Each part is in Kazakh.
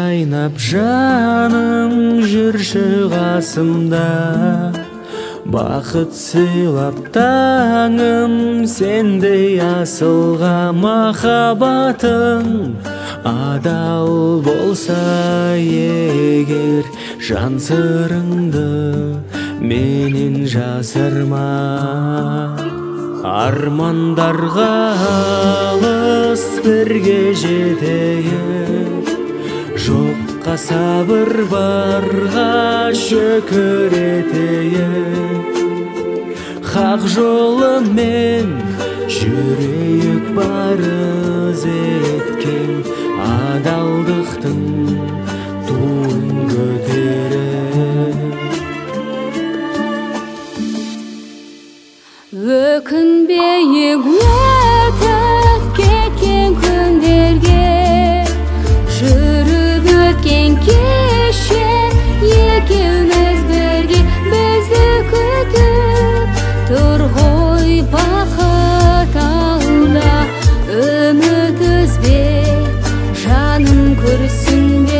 жайнап жаным жүрші қасымда, бақыт сыйлап таңым сендей асылға. Махаббатың адал болса егер, жан сырыңды менен жасырма. Армандарға алыс бірге жетейік, жоққа сабыр барға шүкір етейік. Хақ жолымен жүрейік парыз еткен, адалдықтың туын көтеріп. Өкінбейік өтіп кеткен күндерге, жүріп өткен кеше екеуміз бірге. Бізді күтіп тұр ғой бақыт алда, үміт үзбе жаным күрсінбе.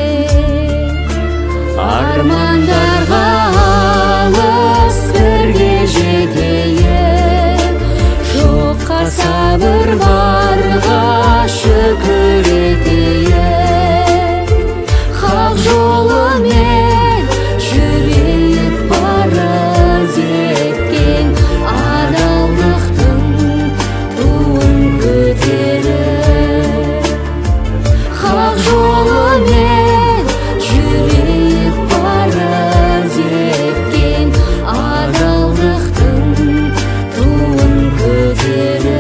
Армандарға алыс бірге жетейік, жоққа сабыр барға шүкір етейік. Хақ жолымен жүрейік парыз еткен, адалдықтың туын көтеріп. Хақ жолымен жүрейік парыз еткен, адалдықтың туын көтеріп.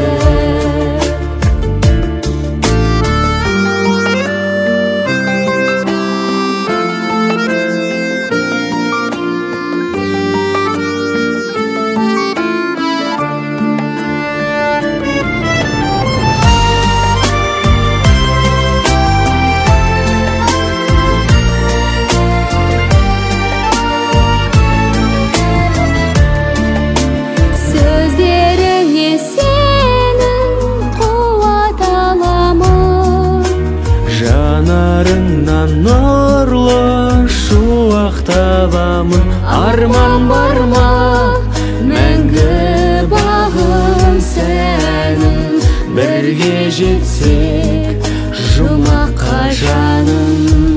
Сөздеріңе сенің қуат аламын, жанарыңнан нұрлы шуақ табамын. Арман бар ма мәңгі бағым сәнім, бірге жетсек жұмаққа жаным.